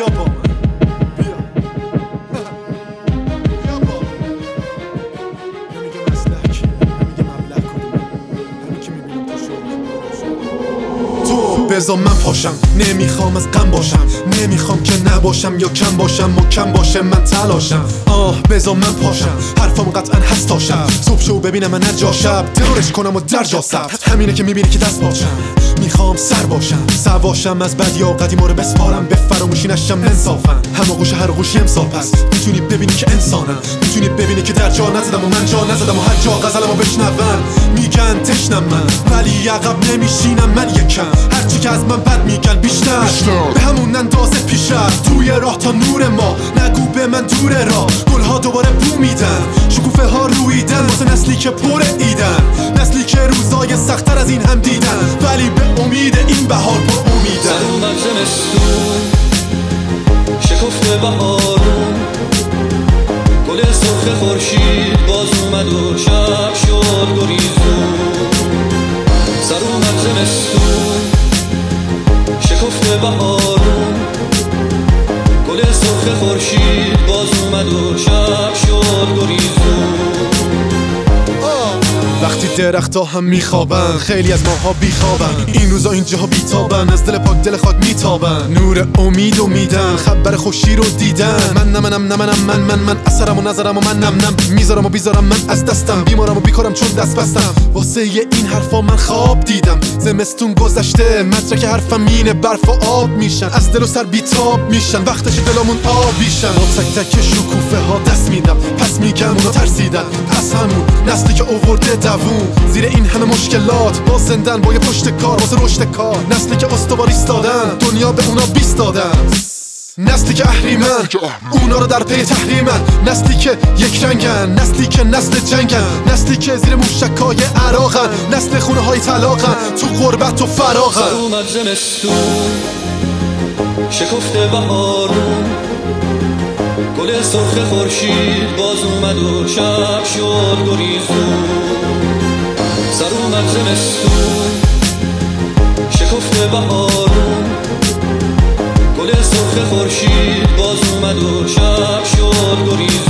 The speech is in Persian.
با من بیا بیا با من نمیگم اسلحه کیه نمیگم ابله کدومه همین که میبینم تو شو تو بذار من پاشم نمیخوام از غم باشم نمیخوام که نباشم یا کم باشم محکم باشه من تلاشم بذار من پاشم حرفام قطعا هست تا شب صبح شو ببینم من هر جا شب ترورش کنم و در جا ثبت همینه که میبینی که دست پاچم میخوام سر باشم سواشم از بدیا قدیما رو بسپارم به فراموشی نشم انصافا همه گوشه هر گوشی امسال پس میتونی ببینی که انسانم میتونی ببینی که در جا نزدم و من جا نزدم و هر جا غزلمو بشنون میگن تشنم من ولی عقب نمیشینم من یکم هرچی که از من بد میگن بیشتر به همون اندازه پیشم توی راه تا نور ما نگو به من دوره را گلها دوباره بو میدن شکوفه ها رویدن واسه نسلی که پر ایدن نسلی که روزای سخت‌تر از این هم دیدن ولی به امید این بهار پر امیدن اومد زمستون شکفته بهارون گل سرخ خورشید باز اومد و شب شد گریزون سر اومد زمستون شکفته بهارون گل سرخ خورشید باز اومد و شب شد گریزون وقتی درخت ها هم میخوابن خیلی از ماها بیخوابن این روزا اینجاها بیتابن از دل پاک دل خاک میتابن نور امید و میدن خبر خوشی رو دیدن من اثرم و نظرم و من نم میذارم و بیذارم من از دستم بیمارم و بیکارم چون دست بستم واسه این حرفا من خواب دیدم زمستون گذشته مدرک حرفم اینه برف و آب میشن از دل و سر بیتاب میشن وقتش دلمون آبیشن با تک تک شکوفه ها دست میدم پس میگم اونا ترسیدن پس همون نسلی که اوورده دوون زیر این همه مشکلات با زندن با یه پشت کار واسه رشد کار نسلی که استوار ایستادن دنیا به اونا بیست دادن نسلی که اهریمن اونا رو در پی تحریمن نسلی که یک رنگن نسلی که نسل جنگن نسلی که زیر موشکای عراقن نسل خونه های طلاقن تو غربت و فراغن سر اومد زمستون شکفته بهارون گل سرخ خورشید باز اومد و شب شد گریزون سر اومد زمستون شکفته بهارون گل سرخ خورشید باز اومد و شب شد گریزون